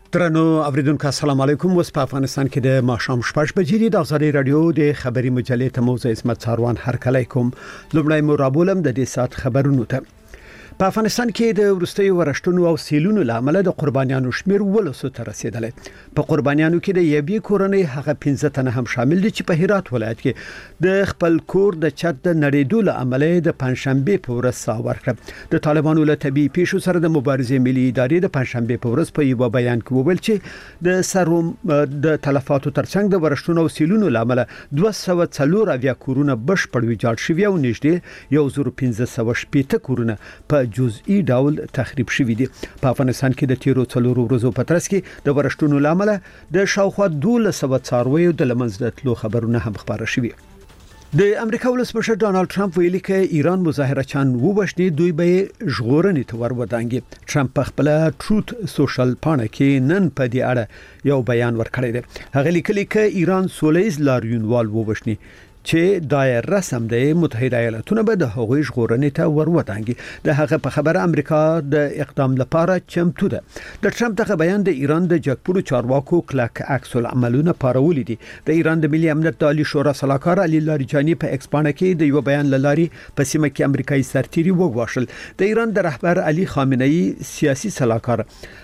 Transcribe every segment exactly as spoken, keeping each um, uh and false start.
درنو اوریدونکو السلام علیکم. وس په افغانستان کې د ماښام شپږ بجې د ازادي رادیو د خبري مجلې ته موزه اسمت څاروان هرکلی کوم. لومړی مو رابولم د دې سات خبرونو ته. په افغانستان کې د ورستیو ورشتونو او سیلونو لامل د قربانیانو شمیر ولسو ته رسیدلی. په قربانیانو کې د یبي کورنۍ هغه پنځه تنه هم شامل دي چې په هرات ولایت کې د خپل کور د چت د نړیدو لامل د پنځشنبه په ورځ ساه ورکړه. د طالبانو له طبيعي پیښو سره د مبارزې ملي ادارې د پنځشنبه په ورځ په یو بیان کې وویل چې د سروم د تلفاتو ترڅنګ د ورشتونو او سیلونو لامل دوه سوه څلور اویا کورونه بشپړ ویجاړ شوي او نږدې یو زر پنځه سوه شپږ کورونه په جزئی ډول تخریب شوي دي. په افغانستان کې د تیرو څلورو ورځو په ترڅ کې د ورشتونو لامل د شاوخوا دوه سوه څارویو د لمنځه تلو خبرونه هم خبره شوي. د امریکا ولسمشر ډانلډ ټرمپ ویلي چې ایران مظاهره چان وبښني دوی به ژغورنې ته ورودانګي. ټرمپ په خپل ټروت سوشل پاڼه کې نن په دې اړه یو بیان ورکړی دی. هغه لیکلي چې ایران سولهییز لاریونوال وبښني چې دایر رسم دی متحده ایالاتونه به د هغوی ژغورنې ته ورودانګي. د هغه په خبره امریکا د اقدام لپاره چمتو ده. د ټرمپ دغه بیان د ایران د جګپورو چارواکو کلک عکس العملونه پارولي دي. د ایران د ملي امنیت د عالی شورا سلاکار علي لاریجانی په ایکس باندې کې د یو بیان لاري په سیمه کې امریکایي سرتیري وګواښل. د ایران د رهبر علي خامنه‌ای سیاسي سلاکار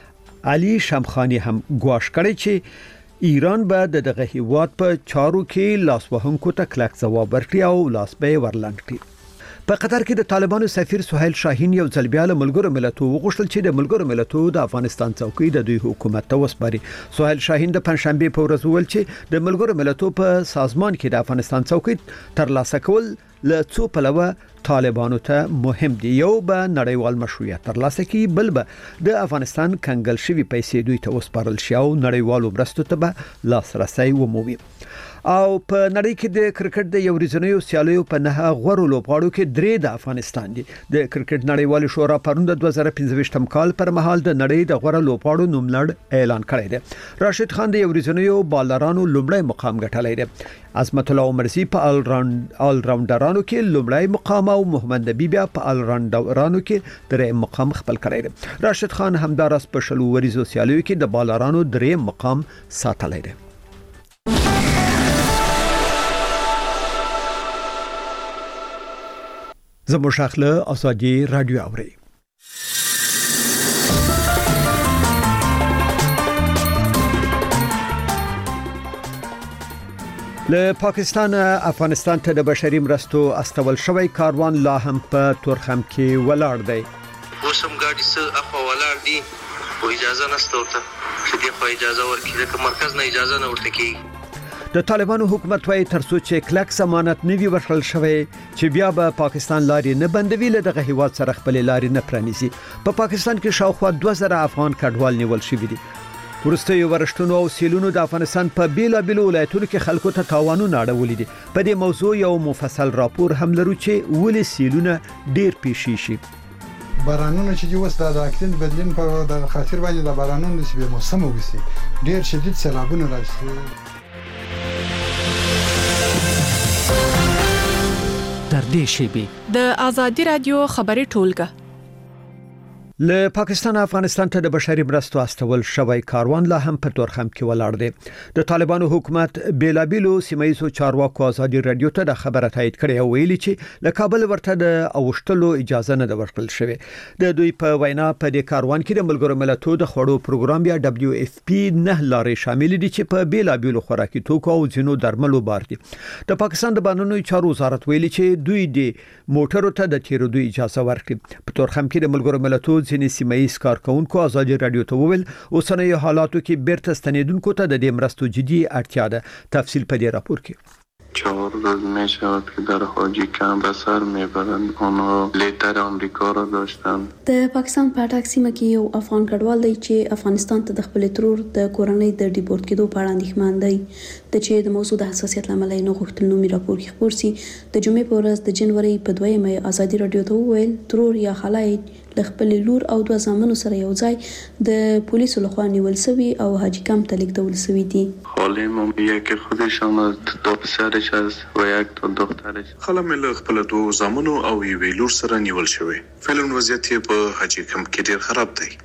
علي شمخانی هم ګواښ کړی چې ایران به د دغه هیواد په چارو کې لاس وهونکو ته کلک ځواب ورکړي او لاس به ورلنډ کړي. په قطر کې د طالبانو سفیر سہیل شاهین یو ځل بیا له ملګرو ملتونو وغوښتل چې د ملګرو ملتونو د افغانستان څوکۍ د دوی حکومت ته وسپاري. سہیل شاهین د پنځشنبه په ورځ ویل چې د ملګرو ملتونو په سازمان کې د افغانستان څوکۍ ترلاسه کول له څو پلوه طالبانو ته مهم دي. یو به نړیوال مشروعیت ترلاسه کی، بل به د افغانستان کنګل شوی پیسې دوی ته وسپارل شي او نړیوالو مرستو ته به لاسرسي ومومي. او په نړۍ کې د کرکټ د یو ورځنیو سیالیو په نه غوړو لوبغاړو کې درې د افغانستان دي. د کرکټ نړیوال شورا پرون د دوه زره پنځه کال پر مهال د نړۍ د غوړو لوبغاړو نوملړ اعلان کړی دی. راشد خان د یو ورځنیو بالرانو لومړی مقام ګټلی دی. عظمت الله عمرزي په آل راوند آل راوندرانو کې لومړی مقام او محمد نبی بیا په آل راوندرانو کې درې مقام خپل کړی دی. راشد خان همدارس په شلو ورځو سیالیو کې د بالرانو درې مقام ساتلی دی. زموږ شاخله ازادي رادیو اوري. له پاکستان افغانستان ته د بشري مرستو استول شوی کاروان لا هم په تورخم کې ولاړ دی. اوسم ګاډي څه اخوا ولاړ دي او اجازه نشته ورته چې دغه اجازه ورکړي د مرکز نه اجازه نه ورته کیږي. د طالبانو حکومت وايي ترڅو چې کلک ضمانت نه وي ورکړل شوی چې بیا به پاکستان لاري نه بندوي له دغه هیواد سره خپل لاري نه پرانیزي. په پا پاکستان کې شاوخوا دوه زره افغان کډوال نیول شوی دي. ورستیو ورشتونو او سیلونو د افغانستان په بیلا بیلو ولایتونو کې خلکو ته تاوانونه اړولې دي. په دې موضوع یو مفصل راپور هم لرو چې ولې سیلونه ډیر پیښې شي. بارانونه چې اوس د اقلیم بدلون په د خاطر باندې د بارانونو نسبت موسم وګسي ډیر شدید سیلابونه راځي. در دې شیبي د ازادي رادیو خبري ټولګه له پاکستان افغانستان ته د بشري مرستو استول شوی کاروان لا هم په تورخم کې ولاړ دی. د طالبانو حکومت بیلابیلو سیمایي چارواکو ازادي رادیو ته د خبره تایید کړې او ویلي چې له کابل ورته د اوشتلو اجازه نه ورکړل شوی. د دوی په وینا په دې کاروان کې د ملګرو ملتونو د خوړو پروګرام یا دبليو اف پی نه لارې شامل دي چې په بیلابیلو خوراکي توکو او ځینو درملو بار دي. د پاکستان د بانونو چارو وزارت ویلي چې دوی د موټرو ته د تیرودو اجازه ورکړي. په تورخم کې د ملګرو ملتونو ځینې سیمایي کارکونکو ازادي رادیو ته وویل اوسنۍ حالاتو کې بیرته ستنیدونکو ته د دې مرستو جدي اړتیا ده. تفصیل په دې راپور کې. چهار روز می شود که در حاجی کمپ به سر میبرند. آنها لیتر آمریکا را داشتند. د پاکستان په اټاک سیمه کې یو افغان کډوال دی چې افغانستان ته د خپل ترور د کورنۍ د ډیپورت کېدو په اړه اندېښمن دی. د چې د موضوع د حساسیت لامل یې نه غوښتل نومي راپور کې خبر سي. د جمعې په ورځ د جنوري په دویمه ازادي رادیو ته وویل ترور یا خلای له خپل لور او دوه زامنو سره یو ځای د پولیسو لخوا نیول شوی او حاجی کمپ ته لیږدول شوی دي. خالم یکی خودشان از دو پسرش است و یک تا دخترش. خالم له خپل دوه زامنو او یوې لور سره نیول شوی. فعلا وضعیت په حاجی کمپ کې ډیر خراب دی.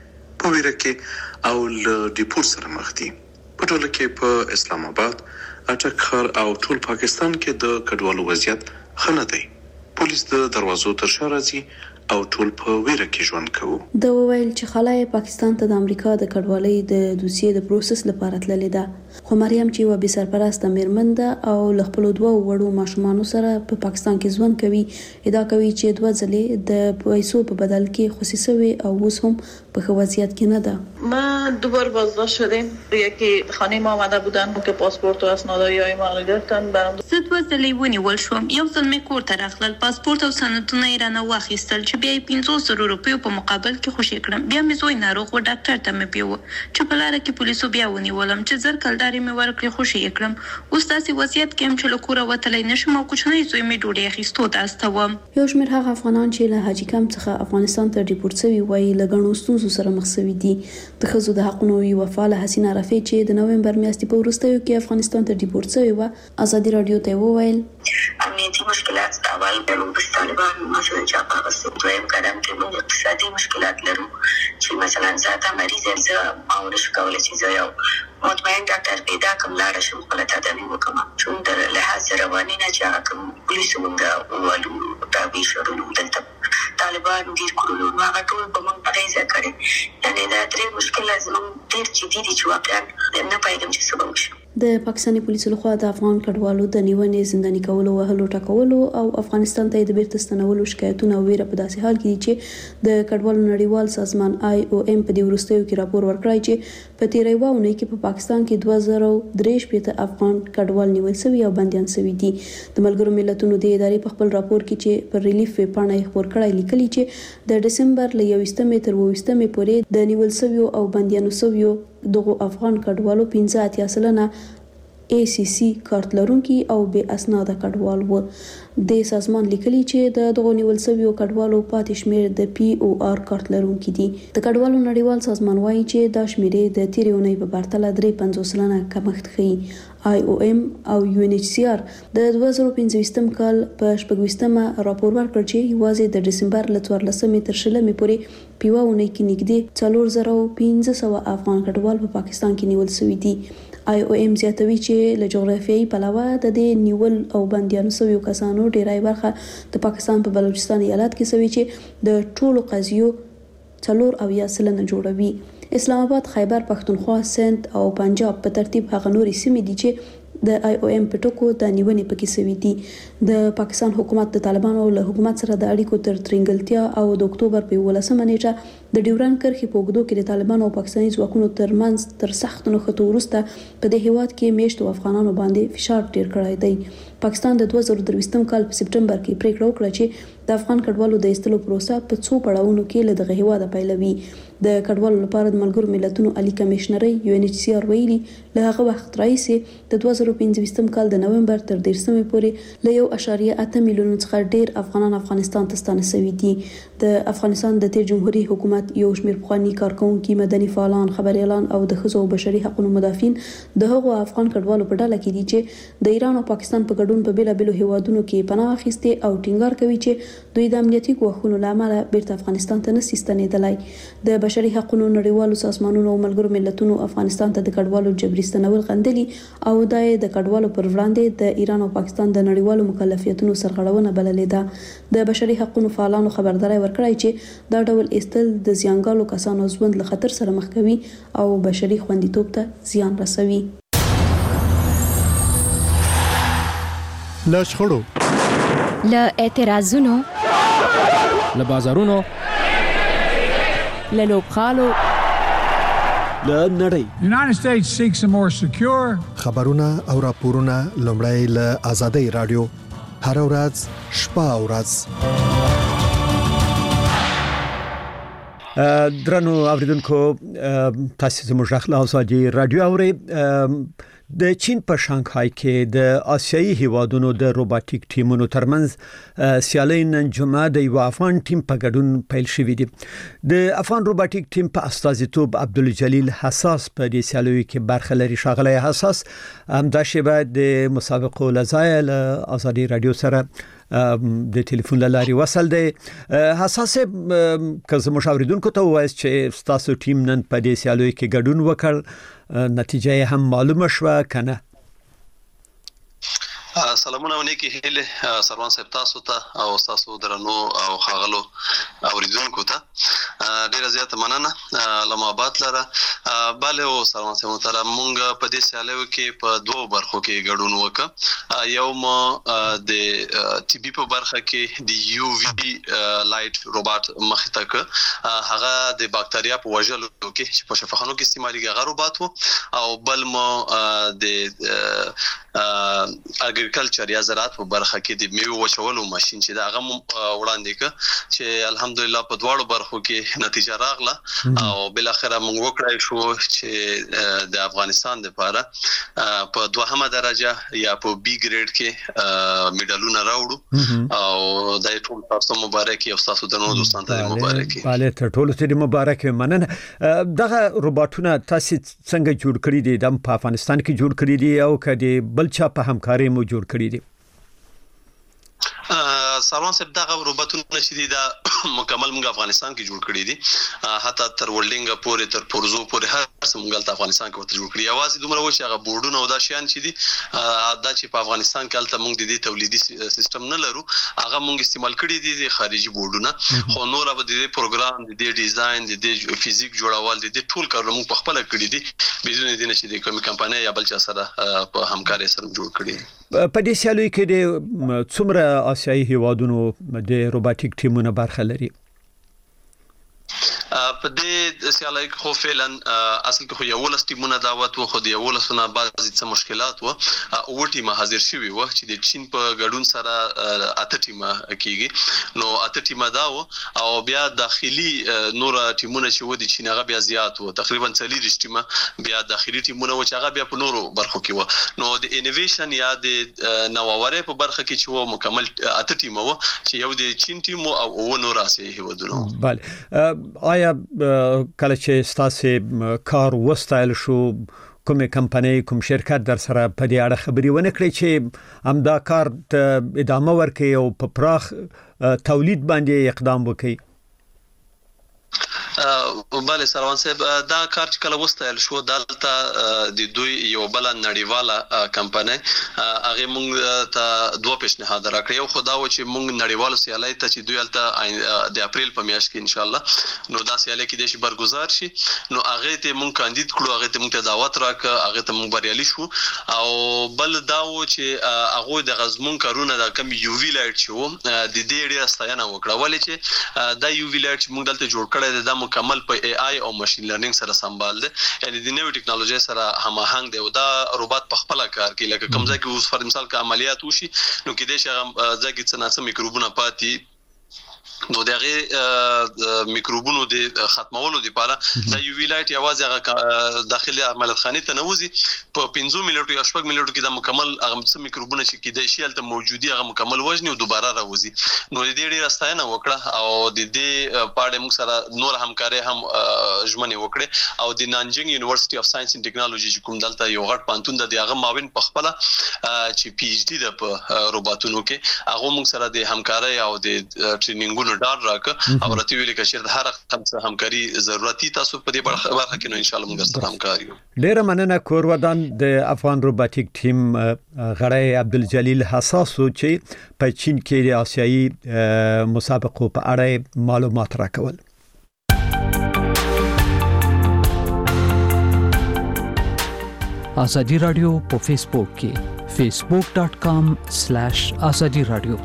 په ویره کې او ل ډیپورت سره مخ دي. په ټوله کې په اسلام آباد، اټک ښار او ټول پاکستان کې د کډوالو وضعیت ښه نه دی. پولیس د دروازو تر شا راځي او ټول په ویره کې ژوند کوو. د وویل چې خلای پاکستان ته د امریکا د کډوالۍ د دوسیې د پروسس لپاره تللې ده، خو مریم چې و به سرپرست میرمن ده او ل خپل دوه وړو ماشومانو سره په پاکستان کې ژوند کوي، ادعا کوي چې دوه ځلې د پیسو په بدل کې خصوصي او اوس هم په ښه وضعیت کې نه ده. ما دوبار بازداشت شدیم. یکی خانه ما آمده بودن که پاسپورت و اسنادهای های ما گرفتن. برام زه دوه ځلې ونیول شوم. یو ځل مې کور ته راغلل، پاسپورت او سندونه یې رانه واخیستل چې بیا یې پنځوس زره روپیو په مقابل کې خوشي کړم. بیا مې زوی ناروغ و، ډاکټر ته مې بیوه چې په لاره کې پولیسو بیا ونیولم چې زر کلدارې مې ورکړې، خوشي یې کړم. اوس داسې وضعیت کې یم چې له کوره وتلی نشم او کوچنی زوی مې ډوډۍ اخیستو ته استوم. یو شمېر هغه افغانان چې له حاجي کمپ څخه افغانستان ته ډیپورت شوي وایي له ګڼو ستونزو سره مخ شوي دي. د ښځو د حقونو یوه فعاله حسینه رفیع چې د نومبر میاشتې په وروستیو کې افغانستان ته ډیپورت شوې وه، ازادي راډیو ته وویل امنیتي مشکلات اول د موږ طالبان مسؤل چې په غوښتنه دویم قدم کې موږ اقتصادي مشکلات لرو چې مثلا زه مریض یم، زه او نشم کولی چې زه یو مطمئن ډاکټر پیدا کړم لاړ شم خپله تداوي وکړم. چون د لحاظ رواني نه چې هغه کوم پولیسو موږ ووالو تابع شولو دلته طالبان ډېر کړلو، نو هغه ټول په موږ اغېزه کړې. یعنې دا درې مشکلات زموږ ډېر جدي دي چې واقعا نه پوهېږم چې څه به وشي. د پاکستاني پولیسو لخوا د افغان کډوالو د نیونې، زنداني کولو، وهلو، ټکولو او افغانستان ته د بیرته ستنولو شکایتونه او ویره په داسې حال کې دي چې د کډوالو نړیوال سازمان آی او ایم په دې وروستیو کې راپور ورکړی چې په تیرې یوه اونۍ کې په پاکستان کې دوه زره درې شپېته افغان کډوال نیول شوي او بندیان شوي دي. د ملګرو ملتونو د ادارې په خپل راپور کې چې پر ریلیف ویبپاڼه یې خپور کړی لیکلي چې د ډسمبر له یوویشتمې تر اوویشتمې پورې د نیول شویو او بندیانو شویو دغو افغان کډوالو پنځه اتیا سلنه ای سی سی کارت لرونکي او بې اسناده کډوال و. د سازمان لیکلي چې د دغو نیول شویو کډوالو پاتې شمیر د پی او آر کارت لرونکي دي. د کډوالو نړیوال سازمان وایي چې دا شمیرې د تیرې اونۍ په پرتله درې پنځوس سلنه کمښت ښیي. آی او ایم او یو ان ایچ سی آر د دوه زره پنځویشتم کال په شپږویشتمه راپور ورکړ چې یوازې د ډسمبر له څوارلسمې تر شلمې پورې په یوه اونۍ کې نږدې څلور زره پنځه سوه افغان کډوال په پاکستان کې نیول شوي دي. آی او ایم زیاتوي چې له جغرافیایي پلوه د دې نیول او بندیانو شویو کسانو ډیری برخه د پاکستان په بلوچستان ایالت کې شوي چې د ټولو قضیو څلور اویا سلنه جوړوي. اسلام آباد، خیبر پښتونخوا، سند او پنجاب په ترتیب هغه نورې سیمې دي چې د آی او ایم په ټکو د نیونې پکې شوي دي. د پاکستان حکومت د طالبانو له حکومت سره د اړیکو تر ترنګلتیا او د اکتوبر په یولسمه نیټه د ډیورنډ کرښې په اوږدو کې د طالبانو او پاکستاني ځواکونو ترمنځ تر سختو نښتو وروسته په دې هیواد کې میشتو افغانانو باندې فشار ډیر کړی دی. پاکستان د دوه زره درویشتم کال په سپټمبر کې پریکړه وکړه چې د افغان کډوالو د ایستلو پروسه په څو پړاوونو کې له دغه هیواده پیلوي. د کډوالو لپاره د ملګرو ملتونو عالی کمشنري یو ان ایچ سی آر ویلي له هغه وخت راهیسې د دوه زره پنځویشتم کال د نومبر تر دیرشمې پورې له یو اعشاریه اته میلیونو څخه ډیر افغانان افغانستان ته ستانه شوي دي. د افغانستان د تیر جمهوریت حکومت یو شمېر پخواني کارکونکي، مدني فعالان، خبريالان او د ښځو او بشري حقوقو مدافعین د هغو افغان کډوالو په ډله کې دي چې د ایران او پاکستان په ګډون په بیلابیلو هیوادونو کې پناه اخیستې او ټینګار کوي چې دوی د امنیتي ګواښونو له امله بیرته افغانستان ته نشي ستنېدلی. د بشري حقوقو نړیوالو سازمانونو او ملګرو ملتونو افغانستان ته د کډوالو جبري ستنول غندلي او دا د کډوالو پر وړاندې د ایران او پاکستان د نړیوالو مکلفیتونو سرغړونه بللې ده. د بشري حقوقو فعالانو خبرداري ورکړی چې دا ډول ایستل د زیانګالو کسانو ژوند له خطر سره مخ کوي او بشري خوندیتوب ته زیان رسوي. له شخړو، له اعتراضونو، له بازارونو، له لوبغالو، له نړۍ United States seeks a more secure خبرونه او راپورونه لومړی له آزادۍ رادیو هر ورځ شپه او ورځ. درنو اوریدونکو، تاسو زموږ غږ له آزادۍ رادیو اورئ. د چین په شانګهای کې د آسیایي هیوادونو د روباټیک ټیمونو ترمنځ سیالي نن جمعه د یو افغان ټیم په ګډون پیل شوې دي. د افغان روباټیک ټیم په استازیتوب عبدالجلیل حساس په دې سیالیو کې برخه لري. ښاغلی حساس، همدا شیبه د مسابقو لزای له آزادۍ رادیو سره د ټلیفون لاري وصل دی. حساس که مشاوریدونکو ته وایي چې تاسو ټیم نن په دې سیالیو کې ګډون وکړ، نتیجه هم معلومه شوه کنه؟ سلامونه ونیکی هله سروان صاحب تاسو ته او تاسو درنو او خاغلو اوریدونکو ته ډیره زیاته مننه. لما آباد لره bale او سروان صاحب تر مونږ په دې سیالیو کې په دوه برخو کې ګډون وکړ. یو م د ټي بي په برخه کې د یو وی لایټ روبوت مخ ته ک هغه د باکتریا په وژلو کې چې په شفاخانو کې استعمالي هغه روبوت او بل م د اګریکلچر یا زراعت په برخه کې د میوه وچولو ماشين چې دا هغه وړاندې ک چې الحمدلله په دواړو برخو کې نتیجه راغله او بل اخره موږ وکړای شو چې د افغانستان لپاره په دوهمه درجه یا په بي ګریډ کې میډالونه راوړو او د ټول تاسو مبارک او تاسو د نو دوستانو ته مبارک. bale ته ټول ته مبارک مننه. دغه روبوټونه تاسو څنګه جوړ کړی دي؟ د افغانستان کې جوړ کړی دي او کدي بل چا په همکاري مو جوړ کړی دي؟ سروان صاحب دغه روبوټونه چې دي دا مکمل موږ افغانستان کې جوړ کړی دي، حتی تر ولډینګ پورې تر پورزو پورې هر څه موږ ته افغانستان کې ورته جوړ کړی. اواز دومره و چې هغه بورډونه او دا شیان چې دي دا چې په افغانستان کې الته موږ د دې تولیدي سیستم نه لرو، هغه موږ استعمال کړی دي د خارجي بورډونه. خو نور به د دې پروګرام د دې ډیزاین د دې فزیک جوړول د دې ټول کارونه موږ په خپل کړی دي بدون دې نه چې د کومې کمپنۍ یا بل چا سره په همکاري سره جوړ کړی. په دې سیالیو کې د څومره آسیایي هیوادونو د روبوټیک ټیمونه برخه لري؟ په دې سیالیو کې خو فعلا اصل کې خو یو ولس ټیمونه دعوت و، خو د یو ولسونه بعضی څه مشکلات و او ټیمه حاضر شوی و چې د چین په ګډون سره اته ټیمه کیږي. نو اته ټیمه دا و او بیا داخلي نور ټیمونه چې و د چین هغه بیا زیات و، تقریبا څلور ټیمه بیا داخلي ټیمونه و چې هغه بیا په نورو برخو کې و. نو د انویشن یا د نوښت په برخه کې چې و مکمل اته ټیمه و چې یو د چین ټیم او نور آسیایي هیوادونه. bale آیا کله چې تاسو کار وستایل شو کومه کمپنۍ کوم شرکت در سره په دې اړه خبري ونه کړی چې همدا کار ادامه ورکړي او په پراخ تولید باندې اقدام وکړي؟ bale سروان صاحب دا کار چې کله وستایل شو دلته د دوی یو بل نړیواله کمپنۍ هغه موږ ته دوه پیشنهاد راکړي. یو خدا و چې موږ نړیوالو سیالۍ ته چې دوی الته د اپریل په میاشت کې ان شاء الله نو دا سیالۍ کې د شي برگزار شي، نو هغه ته موږ کاندید کړو، هغه ته موږ ته دعوت راکړه، هغه ته موږ بریالي شو. او بل دا و چې هغه د غزمون کارونه د کم یو وی لایټ شو د دې ډیره ستاینه وکړه، ولې چې دا یو وی لایټ موږ دلته جوړ کړی د مکمل په ای آی او ماشين لرنینګ سره سمبال دي، یعنی د نوې ټکنالوژي سره هماهنګ دی او دا روبوت په خپل کار کوي. لکه کوم ځای کې اوس پر مثال کې عملیات وشي نو کې د شغه ځای کې څه ناسم میکروبونه پاتې نو دغه میکروبونو د ختمولو لپاره د یو وی لایټ یوازې هغه داخلي عملیات خانه ته نوځي په پنځه منټو یا شپږ منټو کې د مکمل هغه څه میکروبونه چې کېدای شي الته موجودي هغه مکمل وژني او دوباره راوځي. نو د دې ډیره ستاینه وکړه او د دې پاړې موږ سره نور همکاري هم ژمنه وکړه او د نانجنګ یونیورسيټي اف ساينس اند ټیکنالوژي چې کوم دلته یو غټ پانتون د دغه معاون په خپل چې پی ایچ ډی د روبوټونو کې هغه موږ سره د همکاري او د ټریننګونو ډار راکړه او راته ویل کې چې هر خمسه همکاري ضرورتي تاسو په دې برخه کې نو ان شاء الله موږ سره همکاري یو. ډیره مننه. کورودان د افغان روبوټیک ټیم غړی عبدالجلیل حساسو چې په چین کې د آسیایي مسابقو په اړه معلومات راکول. آزادی رادیو په فیسبوک کې facebook dot com slash azadi radio.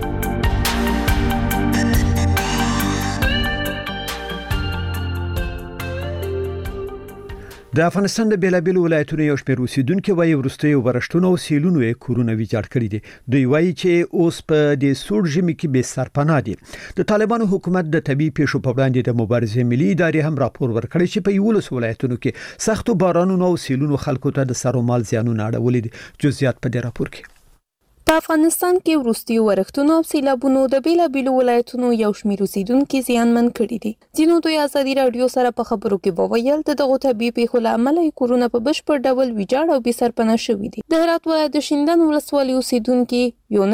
د افغانستان د بیلابیل ولایتونو یو شمېر اوسیدونکو وايي ورستیو ورښتونو او سیلونو یې کورونه ویجاړ کړی دي. دوی وايي چې اوس په دې سوړ ژمي کې بې سرپناه دي. د طالبانو حکومت د طبي پیښو په وړاندې د مبارزې ملي ادارې هم راپور ورکړی چې په یولس ولایتونو کې سختو بارانونو او سیلونو خلکو ته د سر او مال زیانونه اړولي دي. جزئیات په دې راپور کې. په افغانستان کې وروستي ورښتونو او سیلابونو د بیلابیلو ولایتونو یو شمېر اوسیدونکي زیانمن کړي دي. ځینو دوی ازادي راډیو سره په خبرو کې وویل د دغو طبي پیښو له امله یې کورونه په بشپړ ډول ویجاړ او بې سرپناه شوي دي. د هرات ولایت د شیندن ولسوالۍ اوسیدونکي یو